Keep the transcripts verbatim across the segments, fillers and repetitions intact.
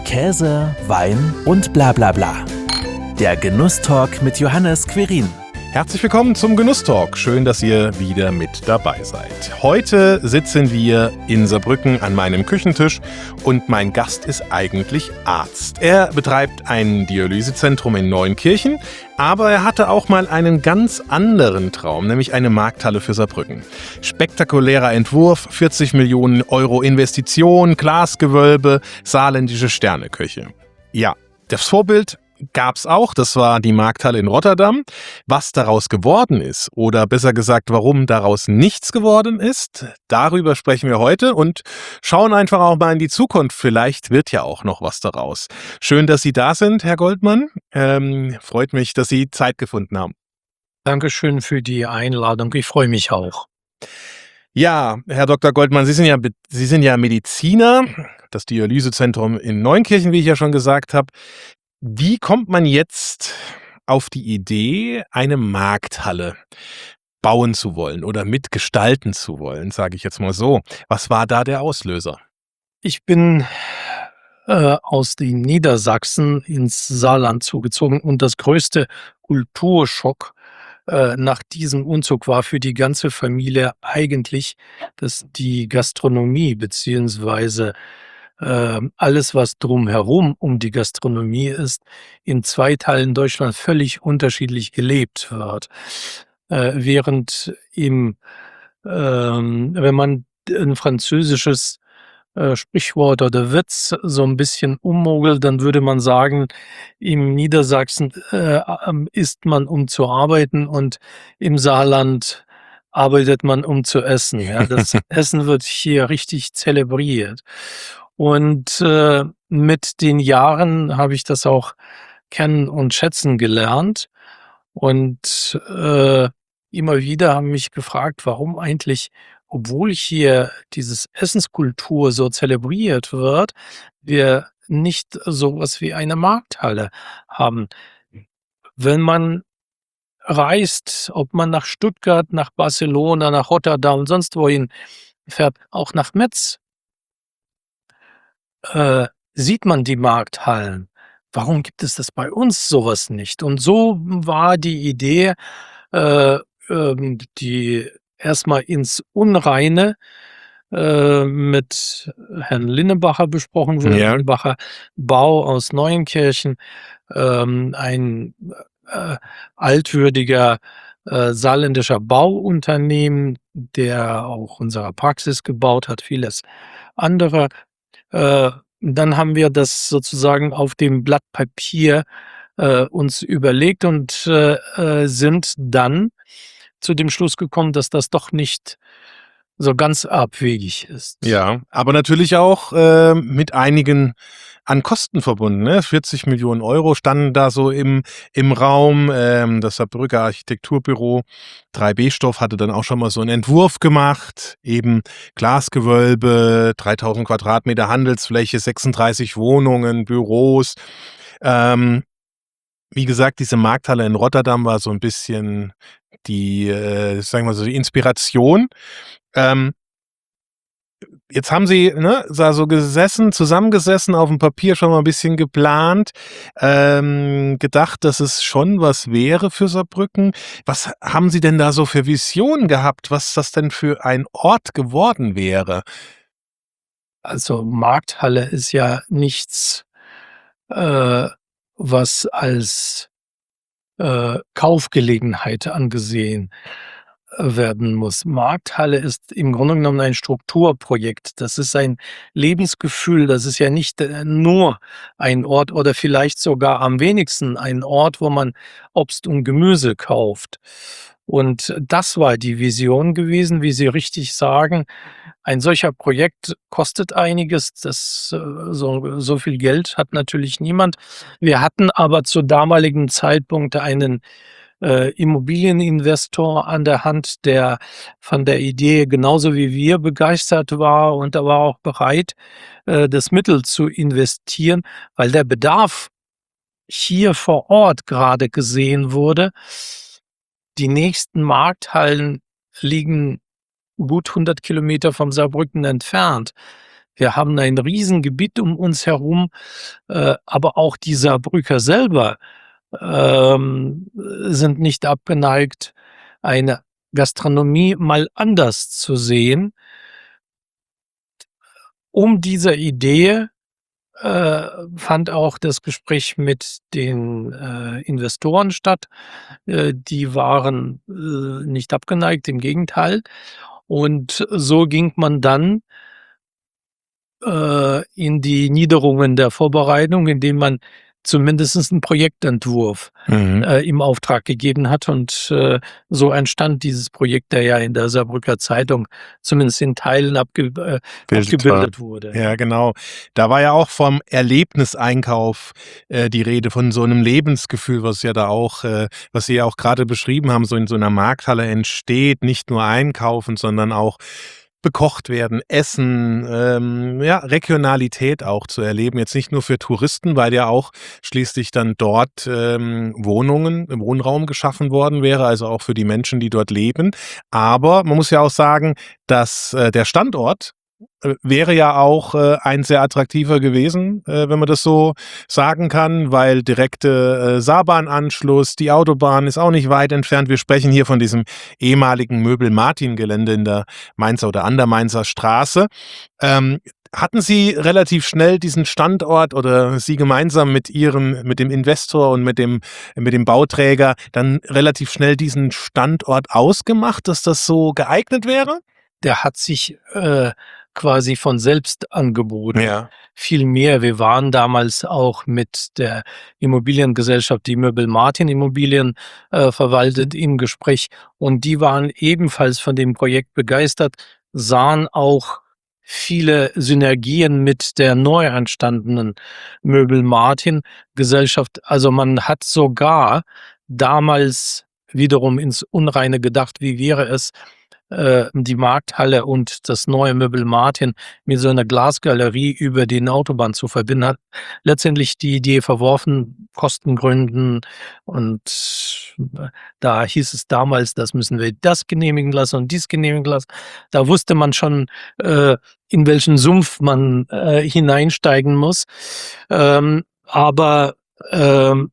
Käse, Wein und bla bla bla. Der Genusstalk mit Johannes Querin. Herzlich willkommen zum Genusstalk. Schön, dass ihr wieder mit dabei seid. Heute sitzen wir in Saarbrücken an meinem Küchentisch und mein Gast ist eigentlich Arzt. Er betreibt ein Dialysezentrum in Neunkirchen, aber er hatte auch mal einen ganz anderen Traum, nämlich eine Markthalle für Saarbrücken. Spektakulärer Entwurf, vierzig Millionen Euro Investition, Glasgewölbe, saarländische Sterneküche. Ja, das Vorbild gab's auch, das war die Markthalle in Rotterdam. Was daraus geworden ist, oder besser gesagt, warum daraus nichts geworden ist, darüber sprechen wir heute und schauen einfach auch mal in die Zukunft. Vielleicht wird ja auch noch was daraus. Schön, dass Sie da sind, Herr Goldmann. Ähm, freut mich, dass Sie Zeit gefunden haben. Dankeschön für die Einladung. Ich freue mich auch. Ja, Herr Doktor Goldmann, Sie sind ja, Sie sind ja Mediziner, das Dialysezentrum in Neunkirchen, wie ich ja schon gesagt habe. Wie kommt man jetzt auf die Idee, eine Markthalle bauen zu wollen oder mitgestalten zu wollen, sage ich jetzt mal so? Was war da der Auslöser? Ich bin äh, aus den Niedersachsen ins Saarland zugezogen und das größte Kulturschock äh, nach diesem Umzug war für die ganze Familie eigentlich, dass die Gastronomie beziehungsweise äh, alles, was drumherum um die Gastronomie ist, in zwei Teilen Deutschland völlig unterschiedlich gelebt wird. Äh, während im, ähm, wenn man ein französisches äh, Sprichwort oder Witz so ein bisschen ummogelt, dann würde man sagen, im Niedersachsen äh, ähm, isst man, um zu arbeiten, und im Saarland arbeitet man, um zu essen. Ja, das Essen wird hier richtig zelebriert. Und äh, mit den Jahren habe ich das auch kennen und schätzen gelernt. Und äh, immer wieder haben mich gefragt, warum eigentlich, obwohl hier dieses Essenskultur so zelebriert wird, wir nicht sowas wie eine Markthalle haben. Wenn man reist, ob man nach Stuttgart, nach Barcelona, nach Rotterdam, sonst wohin fährt, auch nach Metz, äh, sieht man die Markthallen. Warum gibt es das bei uns sowas nicht? Und so war die Idee, äh, ähm, die erstmal ins Unreine äh, mit Herrn Linnebacher besprochen wurde. Ja. Linnebacher Bau aus Neunkirchen, ähm, ein äh, altwürdiger äh, saarländischer Bauunternehmen, der auch unsere Praxis gebaut hat, vieles andere. Äh, dann haben wir das sozusagen auf dem Blatt Papier äh, uns überlegt und äh, äh, sind dann zu dem Schluss gekommen, dass das doch nicht so ganz abwegig ist. Ja, aber natürlich auch äh, mit einigen an Kosten verbunden. Ne? vierzig Millionen Euro standen da so im, im Raum. Ähm, das Saarbrücker Architekturbüro drei B Stoff hatte dann auch schon mal so einen Entwurf gemacht. Eben Glasgewölbe, dreitausend Quadratmeter Handelsfläche, sechsunddreißig Wohnungen, Büros. Ähm, wie gesagt, diese Markthalle in Rotterdam war so ein bisschen die, äh, sagen wir so, die Inspiration. Ähm, Jetzt haben Sie, ne, da so gesessen, zusammengesessen, auf dem Papier schon mal ein bisschen geplant, ähm, gedacht, dass es schon was wäre für Saarbrücken. Was haben Sie denn da so für Visionen gehabt, was das denn für ein Ort geworden wäre? Also Markthalle ist ja nichts, äh, was als äh, Kaufgelegenheit angesehen äh, werden muss. Markthalle ist im Grunde genommen ein Strukturprojekt. Das ist ein Lebensgefühl. Das ist ja nicht äh, nur ein Ort oder vielleicht sogar am wenigsten ein Ort, wo man Obst und Gemüse kauft. Und das war die Vision gewesen, wie Sie richtig sagen. Ein solcher Projekt kostet einiges. Das, äh, so, so viel Geld hat natürlich niemand. Wir hatten aber zu damaligen Zeitpunkt einen äh, Immobilieninvestor an der Hand, der von der Idee genauso wie wir begeistert war, und er war auch bereit, äh, das Mittel zu investieren, weil der Bedarf hier vor Ort gerade gesehen wurde. Die nächsten Markthallen liegen gut hundert Kilometer vom Saarbrücken entfernt. Wir haben ein Riesengebiet um uns herum, äh, aber auch die Saarbrücker selber ähm, sind nicht abgeneigt, eine Gastronomie mal anders zu sehen. Um dieser Idee äh, fand auch das Gespräch mit den äh, Investoren statt. Äh, die waren äh, nicht abgeneigt, im Gegenteil. Und so ging man dann äh, in die Niederungen der Vorbereitung, indem man zumindest einen Projektentwurf Mhm. äh, im Auftrag gegeben hat. Und äh, so entstand dieses Projekt, der ja in der Saarbrücker Zeitung zumindest in Teilen abge äh, Bildet war. abgebildet wurde. Ja, genau. Da war ja auch vom Erlebniseinkauf äh, die Rede, von so einem Lebensgefühl, was ja da auch, äh, was Sie ja auch gerade beschrieben haben, so in so einer Markthalle entsteht. Nicht nur einkaufen, sondern auch bekocht werden, Essen, ähm, ja, Regionalität auch zu erleben. Jetzt nicht nur für Touristen, weil ja auch schließlich dann dort ähm, Wohnungen, Wohnraum geschaffen worden wäre, also auch für die Menschen, die dort leben. Aber man muss ja auch sagen, dass äh, der Standort äh, wäre ja auch äh, ein sehr attraktiver gewesen, äh, wenn man das so sagen kann, weil direkte äh, Saarbahnanschluss, die Autobahn ist auch nicht weit entfernt. Wir sprechen hier von diesem ehemaligen Möbel-Martin-Gelände in der Mainzer oder an der Mainzer Straße. Ähm, hatten Sie relativ schnell diesen Standort oder Sie gemeinsam mit Ihrem, mit dem Investor und mit dem, mit dem Bauträger dann relativ schnell diesen Standort ausgemacht, dass das so geeignet wäre? Der hat sich äh, quasi von selbst angeboten. Ja. Vielmehr, wir waren damals auch mit der Immobiliengesellschaft, die Möbel Martin Immobilien äh, verwaltet, im Gespräch, und die waren ebenfalls von dem Projekt begeistert, sahen auch viele Synergien mit der neu entstandenen Möbel Martin Gesellschaft. Also man hat sogar damals wiederum ins Unreine gedacht, wie wäre es, äh, die Markthalle und das neue Möbel Martin mit so einer Glasgalerie über den Autobahn zu verbinden, hat letztendlich die Idee verworfen, Kostengründen. Und äh, da hieß es damals, das müssen wir das genehmigen lassen und dies genehmigen lassen. Da wusste man schon, äh, in welchen Sumpf man äh, hineinsteigen muss. Ähm, aber ähm,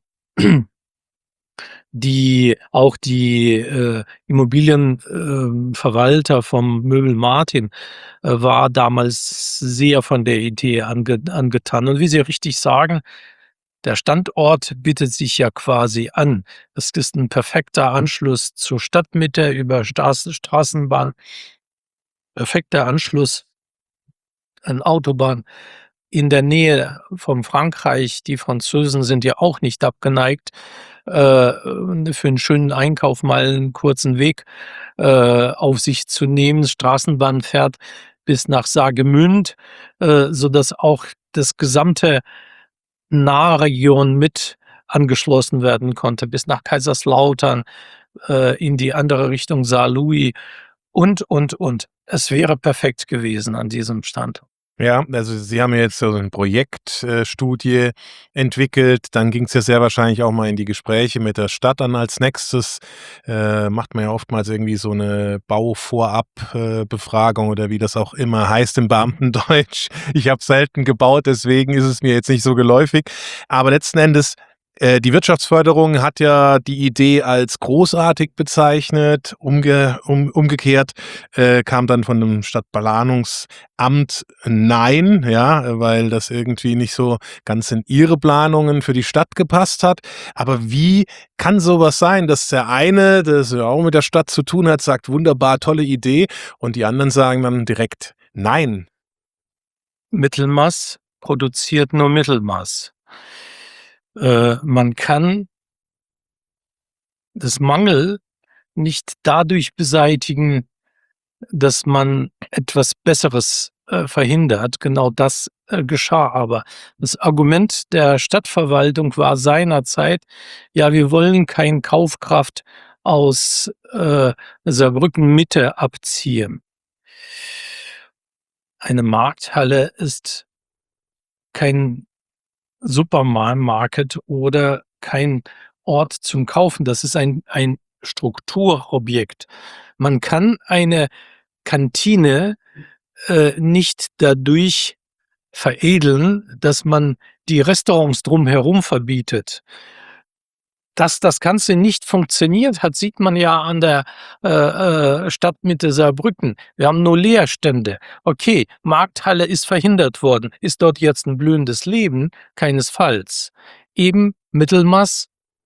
die auch die äh, Immobilienverwalter ähm, vom Möbel Martin äh, war damals sehr von der Idee ange angetan. Und wie Sie richtig sagen, der Standort bietet sich ja quasi an. Es ist ein perfekter Anschluss zur Stadtmitte über Straß Straßenbahn, perfekter Anschluss an Autobahn. In der Nähe von Frankreich, die Franzosen sind ja auch nicht abgeneigt, äh, für einen schönen Einkauf mal einen kurzen Weg äh, auf sich zu nehmen. Straßenbahn fährt bis nach Saargemünd, äh, sodass auch das gesamte Nahregion mit angeschlossen werden konnte, bis nach Kaiserslautern, äh, in die andere Richtung Saarlouis und, und, und. Es wäre perfekt gewesen an diesem Standort. Ja, also Sie haben ja jetzt so 'ne Projektstudie äh, Studie entwickelt. Dann ging's ja sehr wahrscheinlich auch mal in die Gespräche mit der Stadt dann als Nächstes. Äh, macht man ja oftmals irgendwie so 'ne Bauvorab äh, Befragung oder wie das auch immer heißt im Beamtendeutsch. Ich habe selten gebaut, deswegen ist es mir jetzt nicht so geläufig. Aber letzten Endes, äh, die Wirtschaftsförderung hat ja die Idee als großartig bezeichnet. Umge um umgekehrt äh, kam dann von dem Stadtplanungsamt Nein, ja, weil das irgendwie nicht so ganz in ihre Planungen für die Stadt gepasst hat. Aber wie kann sowas sein, dass der eine, der ja auch mit der Stadt zu tun hat, sagt: „Wunderbar, tolle Idee“, und die anderen sagen dann direkt Nein? Mittelmaß produziert nur Mittelmaß. Äh, man kann das Mangel nicht dadurch beseitigen, dass man etwas Besseres äh, verhindert. Genau das äh, geschah aber. Das Argument der Stadtverwaltung war seinerzeit: „Ja, wir wollen kein Kaufkraft aus äh, Saarbrücken Mitte abziehen.“ Eine Markthalle ist kein Supermarket oder kein Ort zum Kaufen. Das ist ein ein Strukturobjekt. Man kann eine Kantine äh, nicht dadurch veredeln, dass man die Restaurants drumherum verbietet. Dass das Ganze nicht funktioniert hat, sieht man ja an der äh, äh, Stadtmitte Saarbrücken. Wir haben nur Leerstände. Okay, Markthalle ist verhindert worden. Ist dort jetzt ein blühendes Leben? Keinesfalls. Eben Mittelmaß,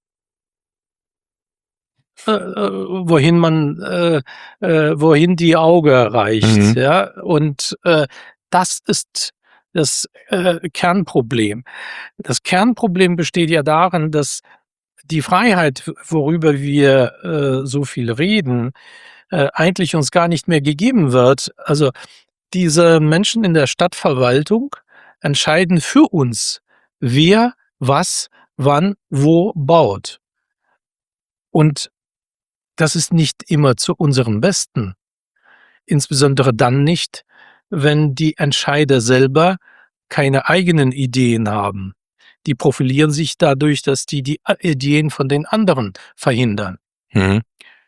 äh, äh, wohin man, äh, äh, wohin die Auge reicht, Mhm. ja. Und äh, das ist das äh, Kernproblem. Das Kernproblem besteht ja darin, dass die Freiheit, worüber wir äh, so viel reden, äh, eigentlich uns gar nicht mehr gegeben wird. Also diese Menschen in der Stadtverwaltung entscheiden für uns, wer was, wann, wo baut. Und das ist nicht immer zu unserem Besten. Insbesondere dann nicht, wenn die Entscheider selber keine eigenen Ideen haben. Die profilieren sich dadurch, dass die die Ideen von den anderen verhindern. Mhm.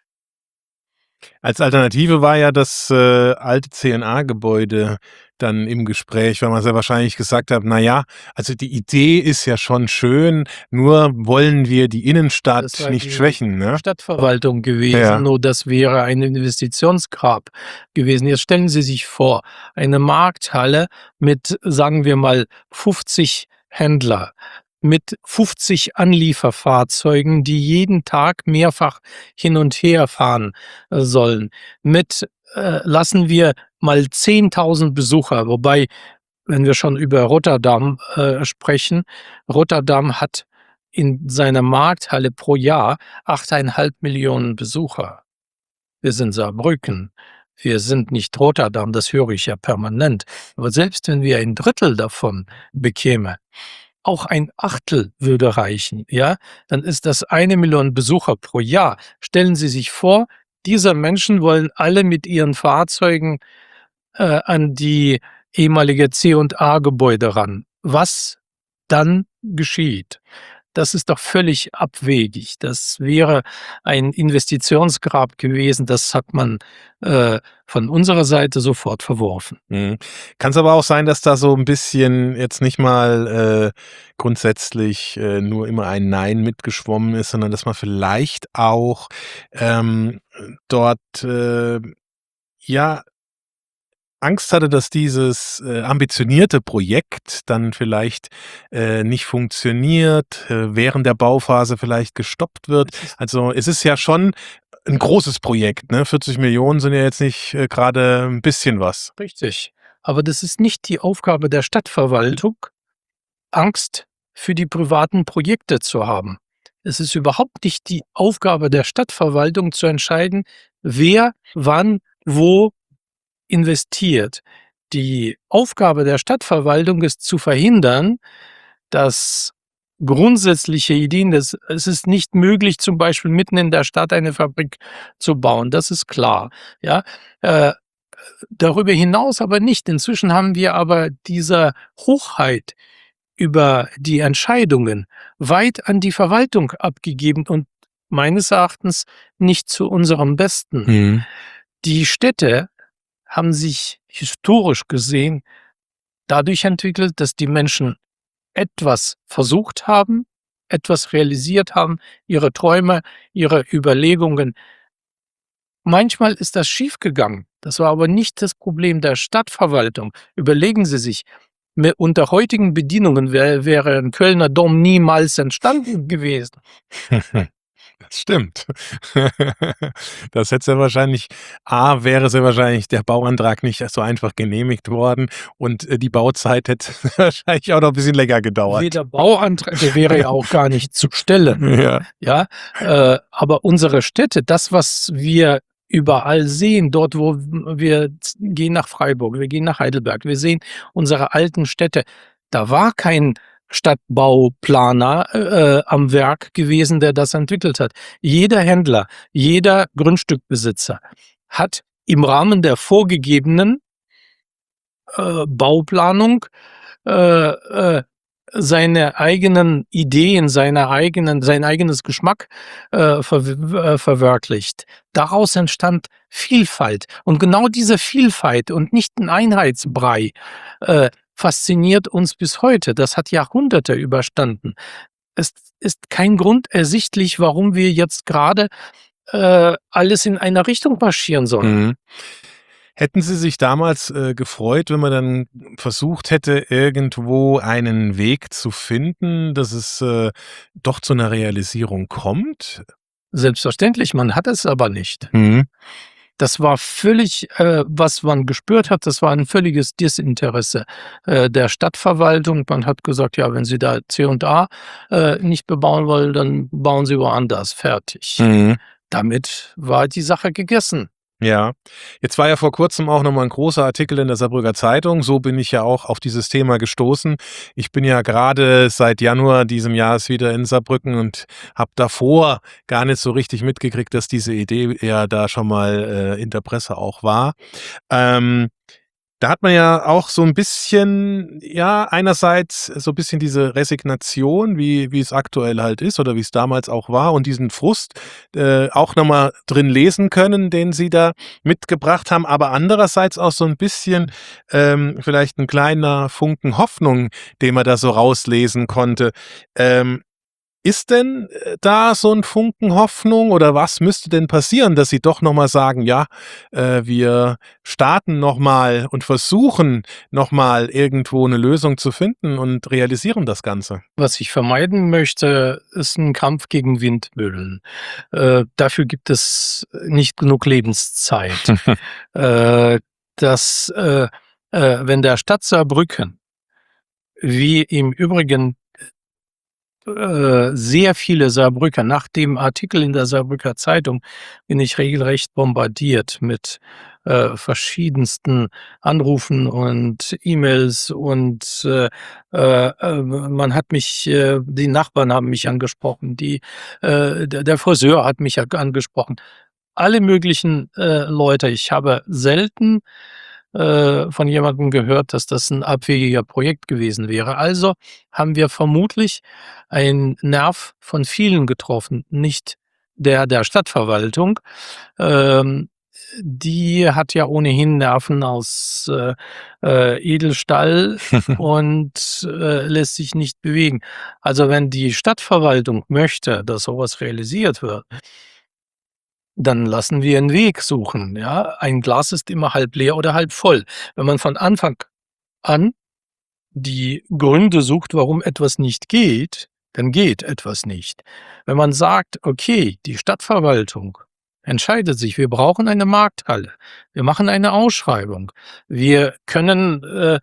Als Alternative war ja das, äh, alte C N A-Gebäude dann im Gespräch, weil man sehr wahrscheinlich gesagt hat: „Na ja, also die Idee ist ja schon schön, nur wollen wir die Das Innenstadt war nicht die schwächen", ne? Stadtverwaltung gewesen, Ja. nur das wäre ein Investitionsgrab gewesen. Jetzt stellen Sie sich vor, eine Markthalle mit, sagen wir mal, fünfzig Händler, mit fünfzig Anlieferfahrzeugen, die jeden Tag mehrfach hin und her fahren äh, sollen. Mit, äh, lassen wir mal zehntausend Besucher, wobei, wenn wir schon über Rotterdam äh, sprechen, Rotterdam hat in seiner Markthalle pro Jahr achteinhalb Millionen Besucher. Wir sind Saarbrücken. Wir sind nicht Rotterdam, das höre ich ja permanent. Aber selbst wenn wir ein Drittel davon bekäme, auch ein Achtel würde reichen, ja, dann ist das eine Million Besucher pro Jahr. Stellen Sie sich vor, diese Menschen wollen alle mit ihren Fahrzeugen äh, an die ehemalige C und A-Gebäude ran. Was dann geschieht? Das ist doch völlig abwegig. Das wäre ein Investitionsgrab gewesen, das hat man äh, von unserer Seite sofort verworfen. Mhm. Kann's aber auch sein, dass da so ein bisschen jetzt nicht mal, äh, grundsätzlich, äh, nur immer ein Nein mitgeschwommen ist, sondern dass man vielleicht auch, ähm, dort, äh, ja, Angst hatte, dass dieses, äh, ambitionierte Projekt dann vielleicht, äh, nicht funktioniert, äh, während der Bauphase vielleicht gestoppt wird. Es ist Also, es ist ja schon ein großes Projekt, ne? vierzig Millionen sind ja jetzt nicht, äh, grade 'n bisschen was. richtig. Aber das ist nicht die Aufgabe der Stadtverwaltung, Angst für die privaten Projekte zu haben. Es ist überhaupt nicht die Aufgabe der Stadtverwaltung zu entscheiden, wer, wann, wo investiert. Die Aufgabe der Stadtverwaltung ist zu verhindern, dass grundsätzliche Ideen des es ist nicht möglich, zum Beispiel mitten in der Stadt eine Fabrik zu bauen, das ist klar, ja. Äh, darüber hinaus aber nicht. Inzwischen haben wir aber diese Hochheit über die Entscheidungen weit an die Verwaltung abgegeben und meines Erachtens nicht zu unserem Besten. Mhm. Die Städte haben sich historisch gesehen dadurch entwickelt, dass die Menschen etwas versucht haben, etwas realisiert haben, ihre Träume, ihre Überlegungen. Manchmal ist das schiefgegangen. Das war aber nicht das Problem der Stadtverwaltung. Überlegen Sie sich, mi- unter heutigen Bedingungen wär, wäre ein Kölner Dom niemals entstanden gewesen. Das stimmt. Das hätte sehr wahrscheinlich A, wäre sehr wahrscheinlich der Bauantrag nicht so einfach genehmigt worden und, äh, die Bauzeit hätte wahrscheinlich auch noch 'n bisschen länger gedauert. Weder Bauantrag, der wäre ja auch gar nicht zu stellen. Ja. Ja, äh, aber unsere Städte, das, was wir überall sehen, dort, wo wir z- gehen nach Freiburg, wir gehen nach Heidelberg, wir sehen unsere alten Städte, da war kein Stadtbauplaner äh, am Werk gewesen, der das entwickelt hat. Jeder Händler, jeder Grundstückbesitzer hat im Rahmen der vorgegebenen äh, Bauplanung äh, äh, seine eigenen Ideen, seine eigenen sein eigenes Geschmack, äh, verw äh, verwirklicht. Daraus entstand Vielfalt. Und genau diese Vielfalt und nicht 'n Einheitsbrei, äh, fasziniert uns bis heute. Das hat Jahrhunderte überstanden. Es ist kein Grund ersichtlich, warum wir jetzt grade, äh, alles in einer Richtung marschieren sollen. Mhm. Hätten Sie sich damals, äh, gefreut, wenn man dann versucht hätte, irgendwo einen Weg zu finden, dass es, äh, doch zu 'ner Realisierung kommt? Selbstverständlich, man hat es aber nicht. Mhm. Das war völlig äh, was man gespürt hat, das war 'n völliges Desinteresse, äh, der Stadtverwaltung. Man hat gesagt: „Ja, wenn Sie da C und A, äh, nicht bebauen wollen, dann bauen Sie woanders, fertig.“ Mhm. Damit war die Sache gegessen. Ja. Jetzt war ja vor Kurzem auch noch mal 'n großer Artikel in der Saarbrücker Zeitung. So bin ich ja auch auf dieses Thema gestoßen. Ich bin ja grade seit Januar diesem Jahres wieder in Saarbrücken und habe davor gar nicht so richtig mitgekriegt, dass diese Idee ja da schon mal, äh, in der Presse auch war. Ähm, da hat man ja auch so 'n bisschen ja, einerseits so bisschen diese Resignation, wie wie es aktuell halt ist oder wie's damals auch war und diesen Frust, äh, auch noch mal drin lesen können, den Sie da mitgebracht haben, aber andererseits auch so 'n bisschen, ähm, vielleicht 'n kleiner Funken Hoffnung, den man da so rauslesen konnte. Ähm, ist denn, äh, da so 'n Funken Hoffnung oder was müsste denn passieren, dass Sie doch noch mal sagen: „Ja, äh, wir starten noch mal und versuchen noch mal irgendwo 'ne Lösung zu finden und realisieren das Ganze?“ Was ich vermeiden möchte, ist 'n Kampf gegen Windmühlen. Äh, dafür gibt es nicht genug Lebenszeit. Äh, dass, äh, äh, wenn der Stadt Saarbrücken wie im Übrigen, äh, sehr viele Saarbrücker nach dem Artikel in der Saarbrücker Zeitung bin ich regelrecht bombardiert mit, äh, verschiedensten Anrufen und E-Mails und, äh, äh, äh, man hat mich äh, die Nachbarn haben mich angesprochen, die äh, der der Friseur hat mich a angesprochen. Alle möglichen, äh, Leute. Ich habe selten, äh, von jemandem gehört, dass das 'n abwegiger Projekt gewesen wäre. Also haben wir vermutlich einen Nerv von vielen getroffen, nicht der der Stadtverwaltung. Ähm, die hat ja ohnehin Nerven aus, äh, äh, Edelstahl und, äh, lässt sich nicht bewegen. Also, wenn die Stadtverwaltung möchte, dass so was realisiert wird dann lassen wir 'n Weg suchen, ja? Ein Glas ist immer halb leer oder halb voll. Wenn man von Anfang an die Gründe sucht, warum etwas nicht geht, dann geht etwas nicht. Wenn man sagt: „Okay, die Stadtverwaltung entscheidet sich, wir brauchen eine Markthalle. Wir machen eine Ausschreibung. Wir können, äh,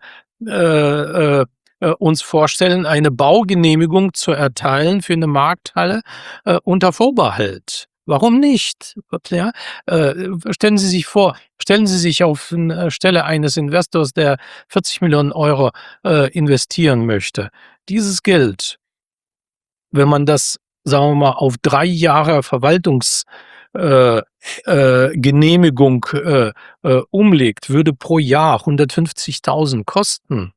äh, äh, äh, uns vorstellen, eine Baugenehmigung zu erteilen für 'ne Markthalle, äh, unter Vorbehalt.“ Warum nicht? Ja, äh, stellen Sie sich vor stellen Sie sich auf 'n Stelle eines Investors, der vierzig Millionen Euro äh, investieren möchte. Dieses Geld wenn man das, sagen wir mal, auf drei Jahre Verwaltungs äh, äh, Genehmigung, äh, äh, umlegt, würde pro Jahr hundertfünfzigtausend Kosten,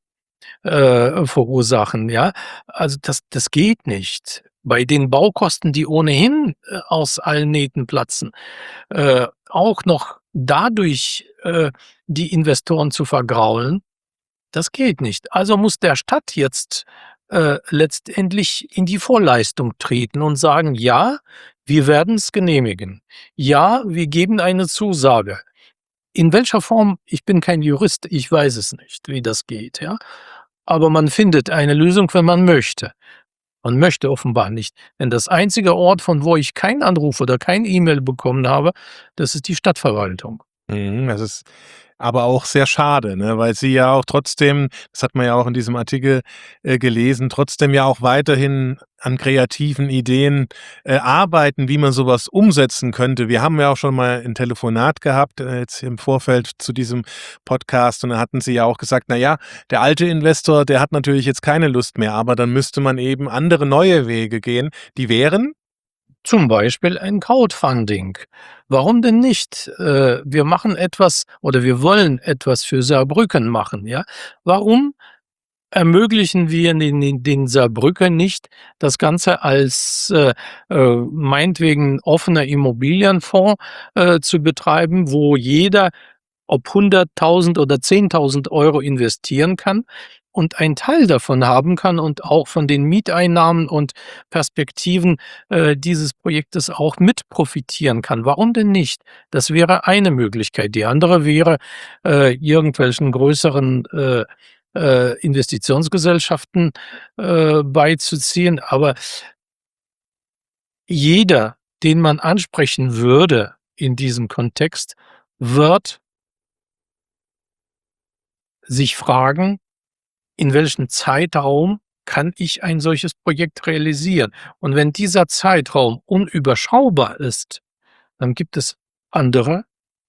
äh, verursachen, ja? Also, das das geht nicht. Bei den Baukosten, die ohnehin, äh, aus allen Nähten platzen, äh, auch noch dadurch, äh, die Investoren zu vergraulen, das geht nicht. Also muss der Stadt jetzt, äh, letztendlich in die Vorleistung treten und sagen: „Ja, wir werden's genehmigen. Ja, wir geben eine Zusage.“ In welcher Form? Ich bin kein Jurist, ich weiß es nicht, wie das geht, ja? Aber man findet eine Lösung, wenn man möchte. Man möchte offenbar nicht, denn das einzige Ort, von wo ich keinen Anruf oder kein E-Mail bekommen habe, das ist die Stadtverwaltung. Mhm, das ist aber auch sehr schade, ne, weil Sie ja auch trotzdem das hat man ja auch in diesem Artikel, äh, gelesen, trotzdem ja auch weiterhin an kreativen Ideen, äh, arbeiten, wie man so was umsetzen könnte. Wir haben ja auch schon mal 'n Telefonat gehabt, äh, jetzt im Vorfeld zu diesem Podcast und da hatten Sie ja auch gesagt: „Na ja, der alte Investor, der hat natürlich jetzt keine Lust mehr, aber dann müsste man eben andere neue Wege gehen.“ Die wären? Zum Beispiel ein Crowdfunding. Warum denn nicht? Äh, wir machen etwas oder wir wollen etwas für Saarbrücken machen, ja? Warum ermöglichen wir den den den Saarbrückern nicht, das Ganze als, äh, äh, meinetwegen offener Immobilienfonds, äh, zu betreiben, wo jeder, ob hunderttausend oder zehntausend Euro investieren kann und einen Teil davon haben kann und auch von den Mieteinnahmen und Perspektiven, äh, dieses Projektes auch mit profitieren kann. Warum denn nicht? Das wäre eine Möglichkeit. Die andere wäre, äh, irgendwelchen größeren, äh, äh, Investitionsgesellschaften, äh, beizuziehen. Aber jeder, den man ansprechen würde in diesem Kontext, wird sich fragen: „In welchem Zeitraum kann ich ein solches Projekt realisieren?“ Und wenn dieser Zeitraum unüberschaubar ist, dann gibt es andere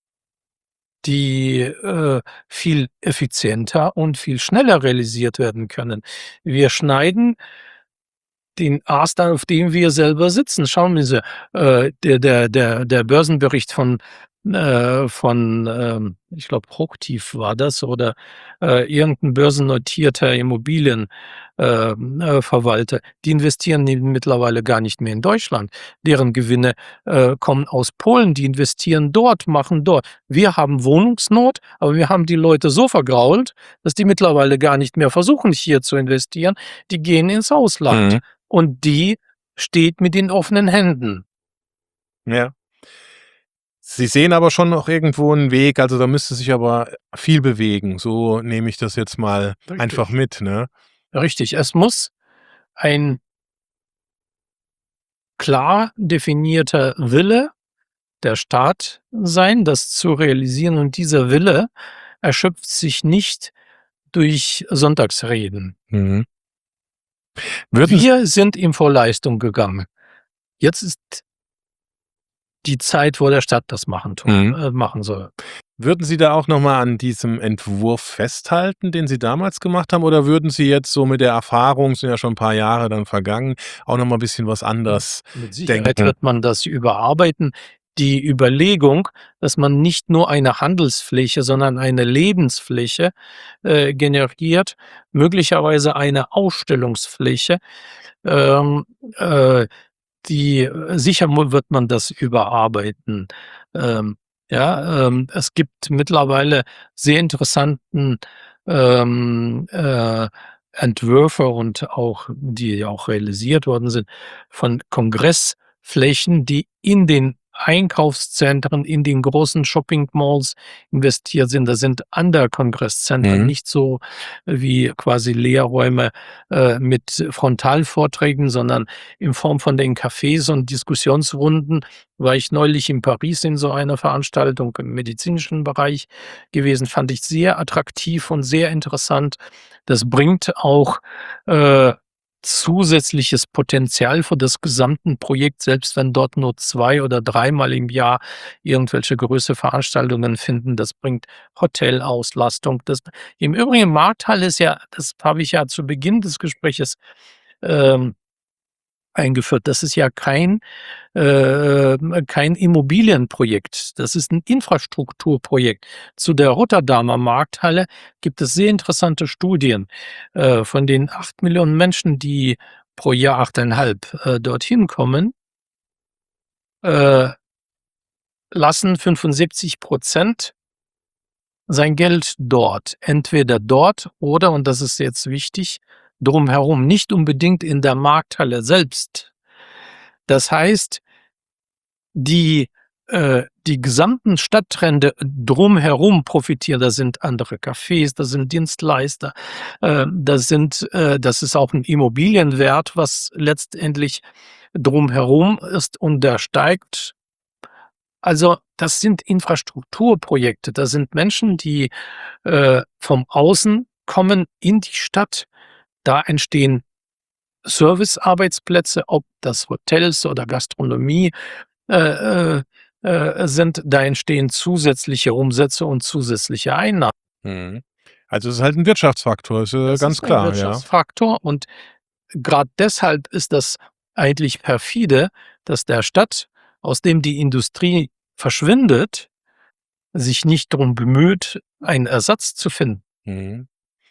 die, äh, viel effizienter und viel schneller realisiert werden können. Wir schneiden den Ast, auf dem wir selber sitzen. Schauen Sie, äh, der der der der Börsenbericht von äh, von, ähm, ich glaube, Hochtief war das oder, äh, irgend 'n börsennotierter Immobilien ähm, äh, Verwalter. Die investieren ne mittlerweile gar nicht mehr in Deutschland. Deren Gewinne, äh, kommen aus Polen, die investieren dort, machen dort. Wir haben Wohnungsnot, aber wir haben die Leute so vergrault, dass die mittlerweile gar nicht mehr versuchen, hier zu investieren. Die gehen ins Ausland. Mhm. Und die steht mit den offenen Händen. Ja. Sie sehen aber schon noch irgendwo 'n Weg, also da müsste sich aber viel bewegen. So nehme ich das jetzt mal einfach Richtig. mit, ne? Richtig. Es muss ein klar definierter Wille der Staat sein, das zu realisieren, und dieser Wille erschöpft sich nicht durch Sonntagsreden. Mhm. Würden S Wir sind in Vorleistung gegangen. Jetzt ist die Zeit, wo der Staat das machen tun Mhm. äh, machen soll. Würden Sie da auch noch mal an diesem Entwurf festhalten, den Sie damals gemacht haben, oder würden Sie jetzt so mit der Erfahrung, sind ja schon 'n paar Jahre dann vergangen, auch noch mal bisschen was Hm, anders mit Sicherheit denken? wird man das überarbeiten. Die Überlegung, dass man nicht nur eine Handelsfläche, sondern eine Lebensfläche, äh, generiert, möglicherweise eine Ausstellungsfläche, ähm, äh, die sicher mu wird man das überarbeiten. Ähm, ja, ähm, es gibt mittlerweile sehr interessanten, ähm, äh, Entwürfe und auch die auch realisiert worden sind, von Kongressflächen, die in den Einkaufszentren, in den großen Shopping-Malls investiert sind. Das sind Under-Kongresszentren, Mhm. nicht so wie quasi Lehrräume, äh, mit Frontalvorträgen, sondern in Form von den Cafés und Diskussionsrunden. War ich neulich in Paris in so einer Veranstaltung im medizinischen Bereich gewesen, fand ich sehr attraktiv und sehr interessant. Das bringt auch, äh, zusätzliches Potenzial für das gesamten Projekt, selbst wenn dort nur zwei oder dreimal im Jahr irgendwelche größere Veranstaltungen finden. Das bringt Hotelauslastung. Das im Übrigen Markthalle ist ja, das habe ich ja zu Beginn des Gespräches, ähm, eingeführt. Das ist ja kein, äh, ähm, kein Immobilienprojekt. Das ist 'n Infrastrukturprojekt. Zu der Rotterdamer Markthalle gibt es sehr interessante Studien. Äh, von den acht Millionen Menschen, die pro Jahr acht Komma fünf, äh, dorthin kommen äh lassen fünfundsiebzig Prozent sein Geld dort. Entweder dort oder, und das ist jetzt wichtig, drumherum, nicht unbedingt in der Markthalle selbst. Das heißt die äh, die gesamten Stadtränder drumherum profitieren. Da sind andere Cafés, da sind Dienstleister, äh, da sind äh, das ist auch 'n Immobilienwert, was letztendlich drumherum ist, und der steigt. Also, das sind Infrastrukturprojekte. Da sind Menschen, die, äh, vom Außen kommen in die Stadt. Da entstehen Servicearbeitsplätze, ob das Hotels oder Gastronomie, äh, äh, äh, sind. Da entstehen zusätzliche Umsätze und zusätzliche Einnahmen. Mhm. Also, es ist halt 'n Wirtschaftsfaktor, ist, äh, Das ganz ist ein klar, ja. Wirtschaftsfaktor, und grad deshalb ist das eigentlich perfide, dass der Stadt, aus dem die Industrie verschwindet, sich nicht drum bemüht, einen Ersatz zu finden. Mhm.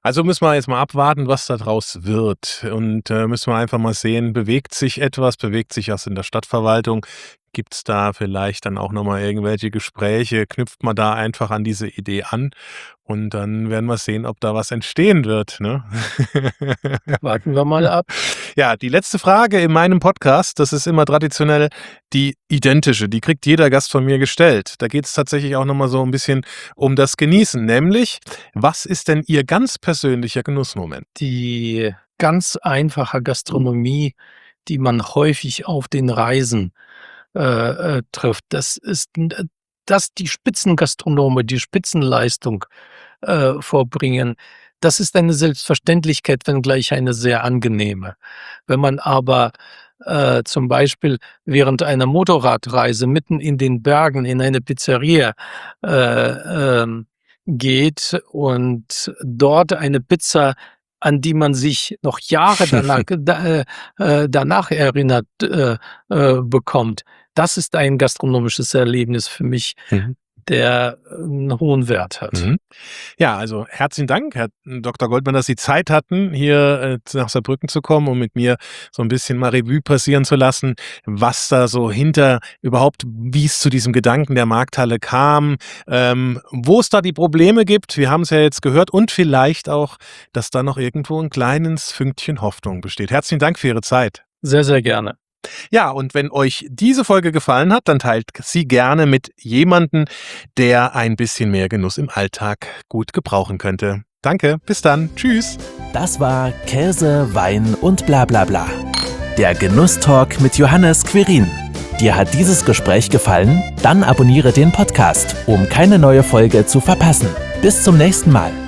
Also müssen wir jetzt mal abwarten, was da draus wird. Und äh, müssen wir einfach mal sehen, bewegt sich etwas, bewegt sich was in der Stadtverwaltung? Gibt es da vielleicht dann auch nochmal irgendwelche Gespräche? Knüpft man da einfach an diese Idee an? Und dann werden wir sehen, ob da was entstehen wird. Ne? Warten wir mal ab. Ja, die letzte Frage in meinem Podcast, das ist immer traditionell die identische. Die kriegt jeder Gast von mir gestellt. Da geht es tatsächlich auch nochmal so ein bisschen um das Genießen. Nämlich, was ist denn Ihr ganz persönlicher Genussmoment? Die ganz einfache Gastronomie, die man häufig auf den Reisen äh, äh, trifft. Das ist n- äh, dass die Spitzengastronomen die Spitzenleistung äh, vorbringen. Das ist eine Selbstverständlichkeit, wenngleich eine sehr angenehme. Wenn man aber äh, zum Beispiel während einer Motorradreise mitten in den Bergen in eine Pizzeria äh, ähm, geht und dort eine Pizza, an die man sich noch Jahre danach, da, äh, äh, danach erinnert, äh, äh, bekommt, das ist ein gastronomisches Erlebnis für mich, Mhm. der äh, einen hohen Wert hat. Mhm. Ja, also herzlichen Dank, Herr Doktor Goldmann, dass Sie Zeit hatten, hier äh, nach Saarbrücken zu kommen, um mit mir so ein bisschen mal Revue passieren zu lassen, was da so hinter überhaupt, wie es zu diesem Gedanken der Markthalle kam, ähm, wo es da die Probleme gibt. Wir haben es ja jetzt gehört und vielleicht auch, dass da noch irgendwo ein kleines Fünkchen Hoffnung besteht. Herzlichen Dank für Ihre Zeit. Sehr, sehr gerne. Ja, und wenn euch diese Folge gefallen hat, dann teilt sie gerne mit jemandem, der ein bisschen mehr Genuss im Alltag gut gebrauchen könnte. Danke, bis dann, tschüss. Das war Käse, Wein und bla bla bla. Der Genusstalk mit Johannes Quirin. Dir hat dieses Gespräch gefallen? Dann abonniere den Podcast, um keine neue Folge zu verpassen. Bis zum nächsten Mal.